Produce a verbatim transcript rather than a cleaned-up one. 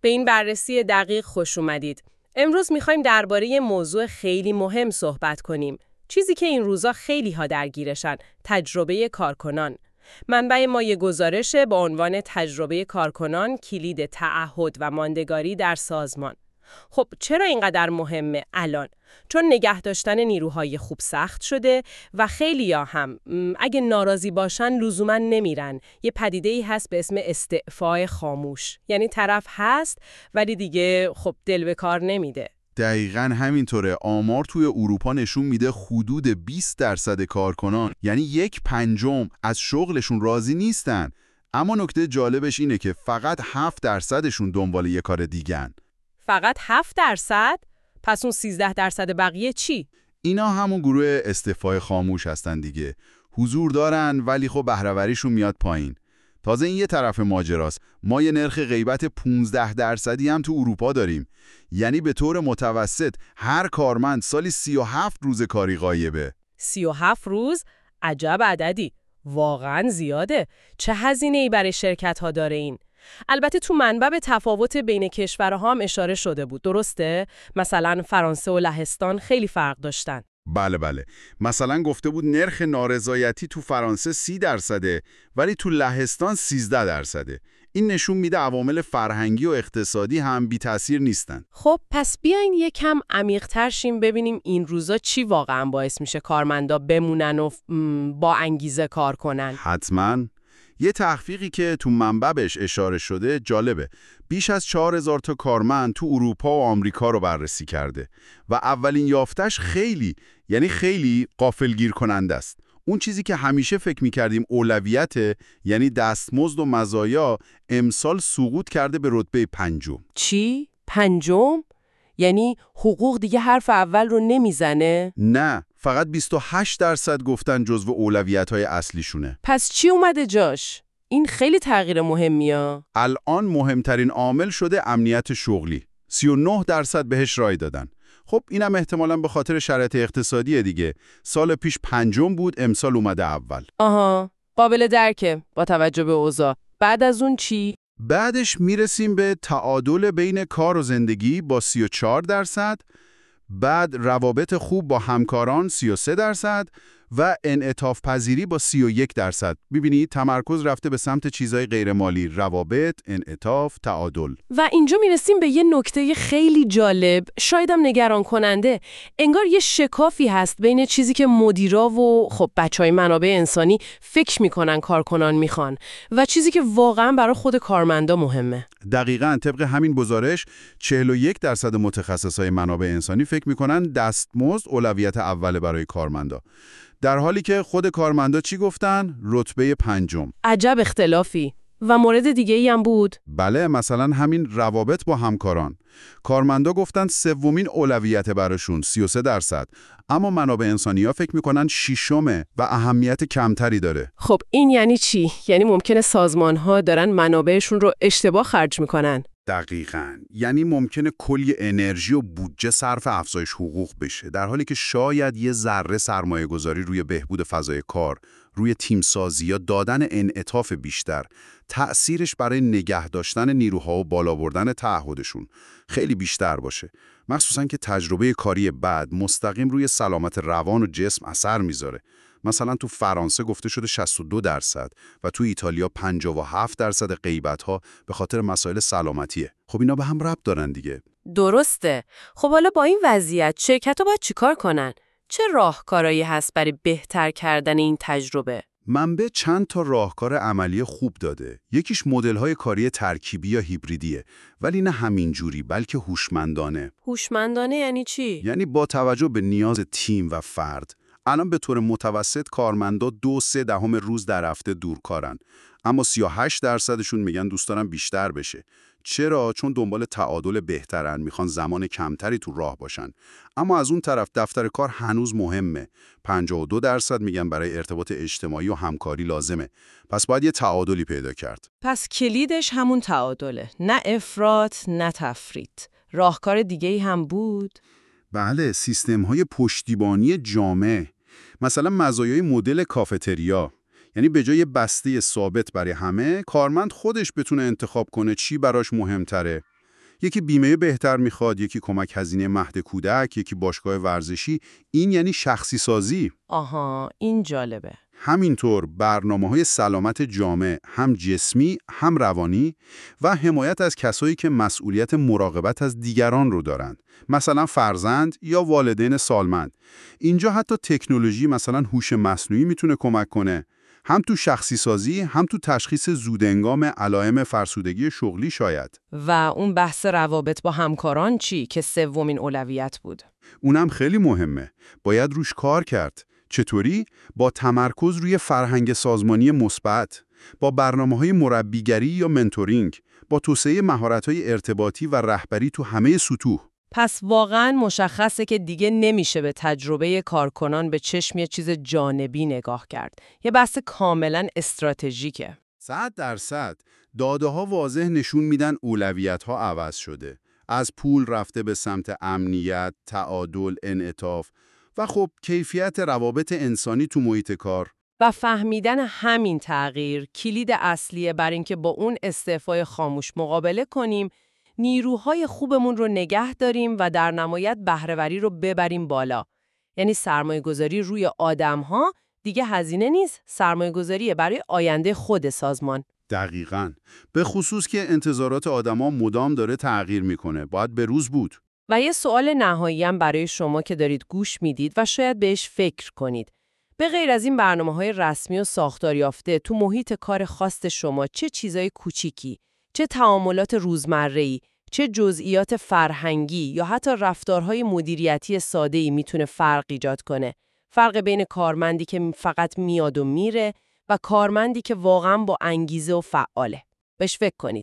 به این بررسی دقیق خوش اومدید. امروز میخوایم درباره یه موضوع خیلی مهم صحبت کنیم. چیزی که این روزا خیلی ها درگیرشن، تجربه کارکنان. منبع ما یه گزارشه با عنوان تجربه کارکنان کلید تعهد و ماندگاری در سازمان. خب چرا اینقدر مهمه الان؟ چون نگه داشتن نیروهای خوب سخت شده و خیلیا هم اگه ناراضی باشن لزوما نمیرن. یه پدیده‌ای هست به اسم استعفای خاموش. یعنی طرف هست ولی دیگه خب دل به کار نمیده. دقیقاً همینطوره. آمار توی اروپا نشون میده حدود بیست درصد کارکنان، یعنی یک پنجم، از شغلشون راضی نیستن. اما نکته جالبش اینه که فقط هفت درصدشون دنبال یه کار دیگه‌ن. فقط هفت درصد؟ پس اون سیزده درصد بقیه چی؟ اینا همون گروه استعفای خاموش هستن دیگه. حضور دارن ولی خب بهره‌وریشون میاد پایین. تازه این یه طرف ماجراست. ما یه نرخ غیبت پانزده درصدی هم تو اروپا داریم. یعنی به طور متوسط هر کارمند سالی سی و هفت روز کاری غایبه. سی و هفت روز؟ عجب عددی. واقعاً زیاده. چه هزینه‌ای برای شرکت‌ها داره این؟ البته تو منبع به تفاوت بین کشورها هم اشاره شده بود، درسته؟ مثلا فرانسه و لهستان خیلی فرق داشتن. بله بله. مثلا گفته بود نرخ نارضایتی تو فرانسه سی درصده ولی تو لهستان سیزده درصده. این نشون میده عوامل فرهنگی و اقتصادی هم بی تأثیر نیستن. خب پس بیاین یکم عمیق‌تر شیم ببینیم این روزا چی واقعا باعث میشه کارمندا بمونن و با انگیزه کار کنن. حتماً. یه تحقیقی که تو منبع بهش اشاره شده جالبه. بیش از چهار هزار تا کارمند تو اروپا و آمریکا رو بررسی کرده و اولین یافتش خیلی یعنی خیلی غافلگیر کننده است. اون چیزی که همیشه فکر می‌کردیم اولویته، یعنی دستمزد و مزایا، امسال سقوط کرده به رتبه پنجم. چی؟ پنجم؟ یعنی حقوق دیگه حرف اول رو نمیزنه؟ نه، فقط بیست و هشت درصد گفتن جزو اولویت‌های اصلیشونه. پس چی اومده جاش؟ این خیلی تغییر مهمیه. الان مهمترین عامل شده امنیت شغلی. سی و نه درصد بهش رای دادن. خب اینم احتمالاً به خاطر شرایط اقتصادی دیگه. سال پیش پنجم بود، امسال اومده اول. آها، قابل درکه با توجه به اوضاع. بعد از اون چی؟ بعدش میرسیم به تعادل بین کار و زندگی با سی و چهار درصد، بعد روابط خوب با همکاران سی و سه درصد و انعطاف پذیری با سی و یک درصد. ببینید تمرکز رفته به سمت چیزای غیر مالی، روابط، انعطاف، تعادل. و اینجا میرسیم به یه نکته خیلی جالب، شایدم نگران کننده. انگار یه شکافی هست بین چیزی که مدیرا و خب بچهای منابع انسانی فکر میکنن کارکنان میخوان و چیزی که واقعا برای خود کارمندا مهمه. دقیقاً طبق همین گزارش چهل و یک درصد متخصصای منابع انسانی فکر میکنن دستمزد اولویت اوله برای کارمندا. در حالی که خود کارمندا چی گفتن؟ رتبه پنجم. عجب اختلافی. و مورد دیگه ای هم بود؟ بله، مثلا همین روابط با همکاران. کارمندا گفتن سومین اولویت براشون سی و سه درصد، اما منابع انسانی ها فکر میکنن ششمه و اهمیت کمتری داره. خب این یعنی چی؟ یعنی ممکنه سازمان ها دارن منابعشون رو اشتباه خرج میکنن. دقیقاً. یعنی ممکنه کلی انرژی و بودجه صرف افزایش حقوق بشه، در حالی که شاید یه ذره سرمایه گذاری روی بهبود فضای کار، روی تیمسازی یا دادن انعطاف بیشتر، تأثیرش برای نگه داشتن نیروها و بالا بردن تعهدشون خیلی بیشتر باشه. مخصوصاً که تجربه کاری بد مستقیم روی سلامت روان و جسم اثر میذاره. مثلا تو فرانسه گفته شده شصت و دو درصد و تو ایتالیا پنجاه و هفت درصد غیبت‌ها به خاطر مسائل سلامتیه. خب اینا به هم ربط دارن دیگه. درسته. خب حالا با این وضعیت شرکت‌ها باید چیکار کنن؟ چه راهکارهایی هست برای بهتر کردن این تجربه؟ منبع چند تا راهکار عملی خوب داده. یکیش مدل‌های کاری ترکیبی یا هیبریدیه، ولی نه همین جوری بلکه هوشمندانه. هوشمندانه یعنی چی؟ یعنی با توجه به نیاز تیم و فرد. الان به طور متوسط کارمندا دو سه دهم روز در هفته دورکارن، اما سی و هشت درصدشون میگن دوست دارن بیشتر بشه. چرا؟ چون دنبال تعادل بهترن، میخوان زمان کمتری تو راه باشن. اما از اون طرف دفتر کار هنوز مهمه. پنجاه و دو درصد میگن برای ارتباط اجتماعی و همکاری لازمه. پس باید یه تعادلی پیدا کرد. پس کلیدش همون تعادله، نه افراط نه تفریط. راهکار دیگه‌ای هم بود؟ بله، سیستم‌های پشتیبانی جامع. مثلا مزایای مدل کافتریا، یعنی به جای بسته ثابت برای همه، کارمند خودش بتونه انتخاب کنه چی براش مهمتره. یکی بیمه بهتر میخواد، یکی کمک هزینه مهد کودک، یکی باشگاه ورزشی. این یعنی شخصی سازی. آها، این جالبه. همینطور برنامه‌های سلامت جامع، هم جسمی هم روانی، و حمایت از کسایی که مسئولیت مراقبت از دیگران رو دارند، مثلا فرزند یا والدین سالمند. اینجا حتی تکنولوژی مثلا هوش مصنوعی میتونه کمک کنه، هم تو شخصی سازی، هم تو تشخیص زودهنگام علائم فرسودگی شغلی شاید. و اون بحث روابط با همکاران چی که سومین اولویت بود؟ اونم خیلی مهمه. باید روش کار کرد. چطوری؟ با تمرکز روی فرهنگ سازمانی مثبت، با برنامه‌های مربیگری یا منتورینگ، با توسعه مهارت‌های ارتباطی و رهبری تو همه سطوح. پس واقعاً مشخصه که دیگه نمیشه به تجربه کارکنان به چشم یه چیز جانبی نگاه کرد. یه بحث کاملاً استراتژیکه. صد درصد. داده‌ها واضح نشون میدن اولویت‌ها عوض شده. از پول رفته به سمت امنیت، تعادل، انعطاف و خب کیفیت روابط انسانی تو محیط کار. و فهمیدن همین تغییر کلید اصلیه بر اینکه با اون استعفای خاموش مقابله کنیم، نیروهای خوبمون رو نگه داریم و در نهایت بهره‌وری رو ببریم بالا. یعنی سرمایه‌گذاری روی آدم‌ها دیگه هزینه نیست، سرمایه‌گذاری برای آینده خود سازمان. دقیقاً. به خصوص که انتظارات آدما مدام داره تغییر میکنه. باید به روز بود. و یه سوال نهایی هم برای شما که دارید گوش میدید و شاید بهش فکر کنید. به غیر از این برنامه‌های رسمی و ساختار یافته، تو محیط کار خاص شما چه چیزای کوچیکی، چه تعاملات روزمره‌ای، چه جزئیات فرهنگی یا حتی رفتارهای مدیریتی ساده‌ای میتونه فرق ایجاد کنه؟ فرق بین کارمندی که فقط میاد و میره و کارمندی که واقعا با انگیزه و فعاله. بهش فکر کنید.